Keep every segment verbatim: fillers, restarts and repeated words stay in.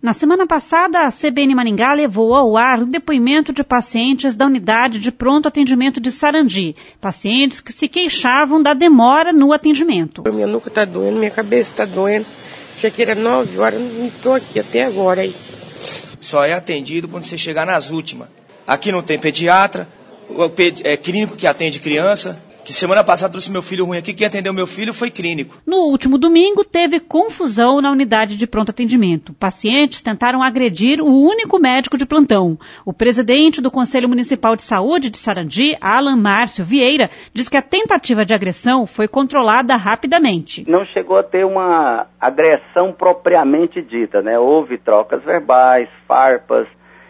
Na semana passada, a C B N Maringá levou ao ar o depoimento de pacientes da unidade de pronto atendimento de Sarandi, pacientes que se queixavam da demora no atendimento. Minha nuca está doendo, minha cabeça está doendo, achei que era nove horas, não estou aqui até agora aí. Só é atendido quando você chegar nas últimas. Aqui não tem pediatra, o pedi- é clínico que atende criança. Que semana passada trouxe meu filho ruim aqui, quem atendeu meu filho foi clínico. No último domingo, teve confusão na unidade de pronto atendimento. Pacientes tentaram agredir o único médico de plantão. O presidente do Conselho Municipal de Saúde de Sarandi, Alan Márcio Vieira, diz que a tentativa de agressão foi controlada rapidamente. Não chegou a ter uma agressão propriamente dita, né? Houve trocas verbais, farpas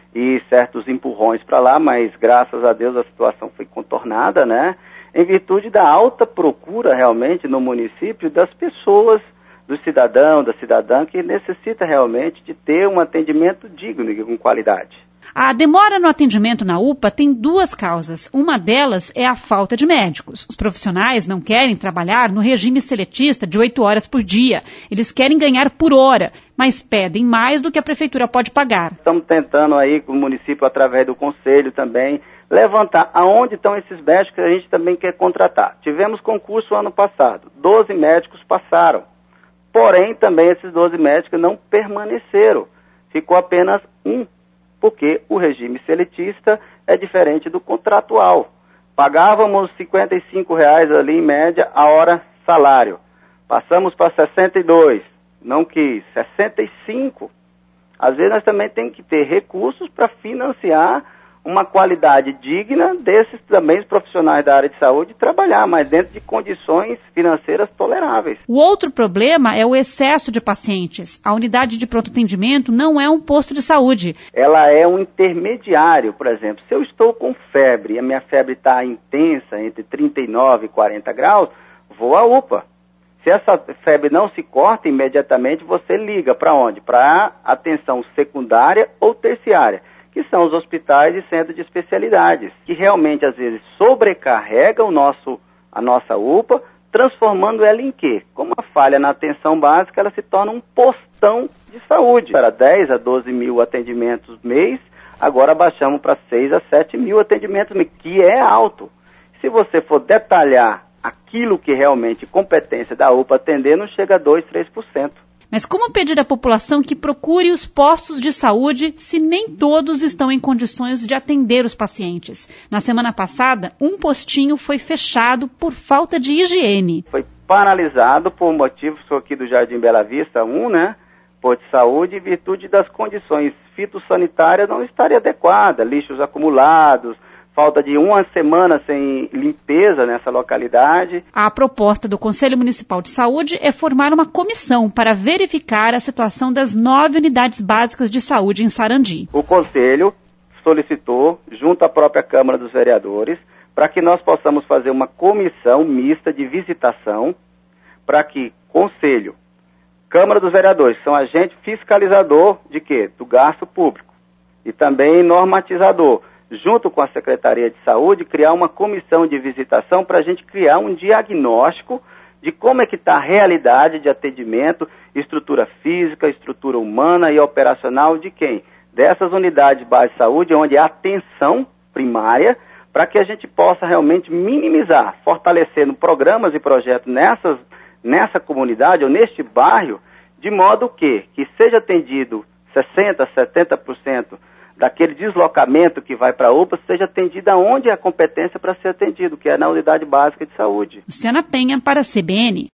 e certos empurrões para lá, mas graças a Deus a situação foi contornada, né? Em virtude da alta procura realmente no município das pessoas, do cidadão, da cidadã, que necessita realmente de ter um atendimento digno e com qualidade. A demora no atendimento na U P A tem duas causas. Uma delas é a falta de médicos. Os profissionais não querem trabalhar no regime seletista de oito horas por dia. Eles querem ganhar por hora, mas pedem mais do que a prefeitura pode pagar. Estamos tentando aí com o município, através do conselho também, levantar aonde estão esses médicos que a gente também quer contratar. Tivemos concurso ano passado, doze médicos passaram, porém também esses doze médicos não permaneceram, ficou apenas um, porque o regime seletista é diferente do contratual. Pagávamos cinquenta e cinco reais ali em média a hora salário, passamos para sessenta e dois, não quis, sessenta e cinco. Às vezes nós também temos que ter recursos para financiar uma qualidade digna desses também profissionais da área de saúde trabalhar, mas dentro de condições financeiras toleráveis. O outro problema é o excesso de pacientes. A unidade de pronto atendimento não é um posto de saúde. Ela é um intermediário, por exemplo. Se eu estou com febre e a minha febre está intensa, entre trinta e nove e quarenta graus, vou à U P A. Se essa febre não se corta, imediatamente você liga para onde? Para atenção secundária ou terciária, que são os hospitais e centros de especialidades, que realmente, às vezes, sobrecarregam o nosso, a nossa U P A, transformando ela em quê? Como uma falha na atenção básica, ela se torna um postão de saúde. Para dez a doze mil atendimentos mês, agora baixamos para seis a sete mil atendimentos mês, que é alto. Se você for detalhar aquilo que realmente competência da U P A atender, não chega a dois, três por cento. Mas como pedir à população que procure os postos de saúde se nem todos estão em condições de atender os pacientes? Na semana passada, um postinho foi fechado por falta de higiene. Foi paralisado por motivos, sou aqui do Jardim Bela Vista, um, né? Posto de saúde, em virtude das condições fitossanitárias não estarem adequadas, lixos acumulados, falta de uma semana sem limpeza nessa localidade. A proposta do Conselho Municipal de Saúde é formar uma comissão para verificar a situação das nove unidades básicas de saúde em Sarandi. O Conselho solicitou, junto à própria Câmara dos Vereadores, para que nós possamos fazer uma comissão mista de visitação, para que Conselho, Câmara dos Vereadores, são agente fiscalizador de quê? Do gasto público, e também normatizador, junto com a Secretaria de Saúde, criar uma comissão de visitação para a gente criar um diagnóstico de como é que está a realidade de atendimento, estrutura física, estrutura humana e operacional de quem? Dessas unidades básicas de saúde, onde há atenção primária, para que a gente possa realmente minimizar, fortalecendo programas e projetos nessas, nessa comunidade ou neste bairro, de modo que, que seja atendido sessenta por cento, setenta por cento daquele deslocamento que vai para a U P A, seja atendida onde é a competência para ser atendido, que é na unidade básica de saúde. Luciana Penha para a C B N.